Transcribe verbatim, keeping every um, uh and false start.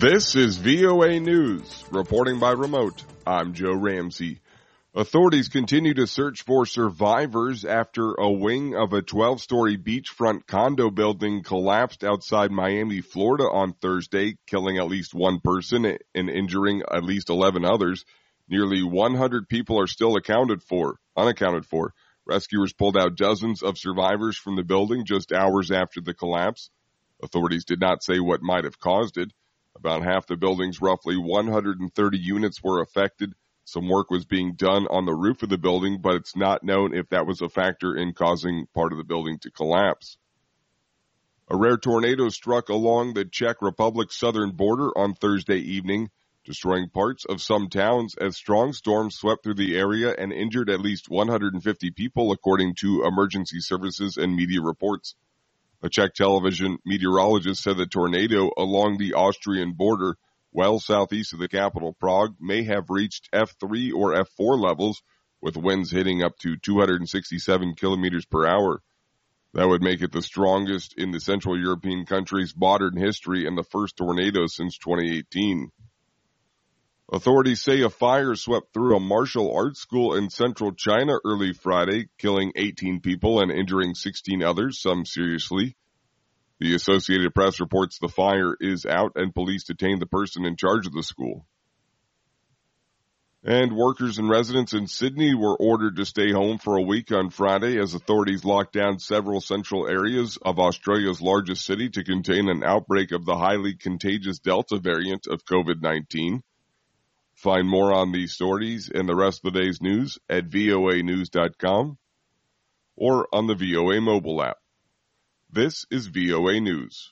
This is V O A News. Reporting by remote, I'm Joe Ramsey. Authorities continue to search for survivors after a wing of a twelve-story beachfront condo building collapsed outside Miami, Florida on Thursday, killing at least one person and injuring at least eleven others. Nearly one hundred people are still accounted for, unaccounted for. Rescuers pulled out dozens of survivors from the building just hours after the collapse. Authorities did not say what might have caused it. About half the building's roughly one hundred thirty units were affected. Some work was being done on the roof of the building, but it's not known if that was a factor in causing part of the building to collapse. A rare tornado struck along the Czech Republic's southern border on Thursday evening, destroying parts of some towns as strong storms swept through the area and injured at least one hundred fifty people, according to emergency services and media reports. A Czech television meteorologist said the tornado along the Austrian border, well southeast of the capital, Prague, may have reached F three or F four levels, with winds hitting up to two hundred sixty-seven kilometers per hour. That would make it the strongest in the Central European country's modern history and the first tornado since twenty eighteen. Authorities say a fire swept through a martial arts school in central China early Friday, killing eighteen people and injuring sixteen others, some seriously. The Associated Press reports the fire is out and police detained the person in charge of the school. And workers and residents in Sydney were ordered to stay home for a week on Friday as authorities locked down several central areas of Australia's largest city to contain an outbreak of the highly contagious Delta variant of covid nineteen. Find more on these stories and the rest of the day's news at V O A news dot com or on the V O A mobile app. This is V O A News.